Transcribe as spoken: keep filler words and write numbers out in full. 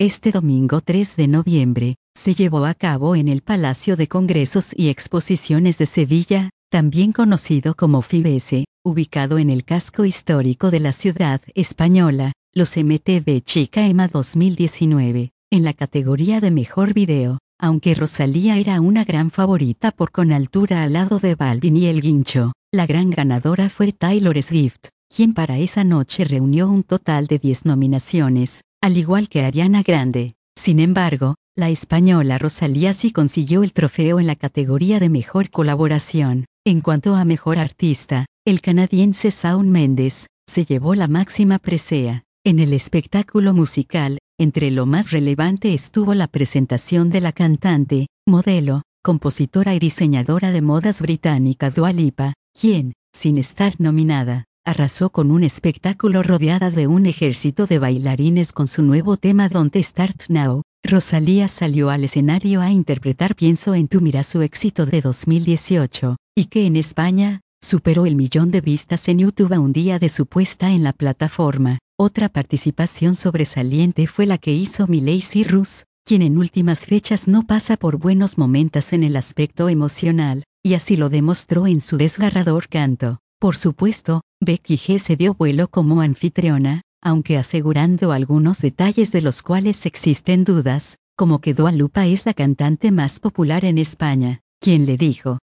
Este domingo tres de noviembre, se llevó a cabo en el Palacio de Congresos y Exposiciones de Sevilla, también conocido como FIBESE, ubicado en el casco histórico de la ciudad española, los M T V Chica EMA dos mil diecinueve, en la categoría de Mejor Video, aunque Rosalía era una gran favorita por Con Altura al lado de Balvin y El Guincho. La gran ganadora fue Taylor Swift, quien para esa noche reunió un total de diez nominaciones, al igual que Ariana Grande. Sin embargo, la española Rosalía sí consiguió el trofeo en la categoría de Mejor Colaboración. En cuanto a Mejor Artista, el canadiense Shawn Mendes se llevó la máxima presea. En el espectáculo musical, entre lo más relevante estuvo la presentación de la cantante, modelo, compositora y diseñadora de modas británica Dua Lipa, quien, sin estar nominada, arrasó con un espectáculo rodeada de un ejército de bailarines con su nuevo tema Don't Start Now. Rosalía salió al escenario a interpretar Pienso en tu Mira, su éxito de dos mil dieciocho, y que en España superó el millón de vistas en YouTube a un día de su puesta en la plataforma. Otra participación sobresaliente fue la que hizo Miley Cyrus, quien en últimas fechas no pasa por buenos momentos en el aspecto emocional, y así lo demostró en su desgarrador canto. Por supuesto, Becky G se dio vuelo como anfitriona, aunque asegurando algunos detalles de los cuales existen dudas, como que Dua Lipa es la cantante más popular en España, quien le dijo,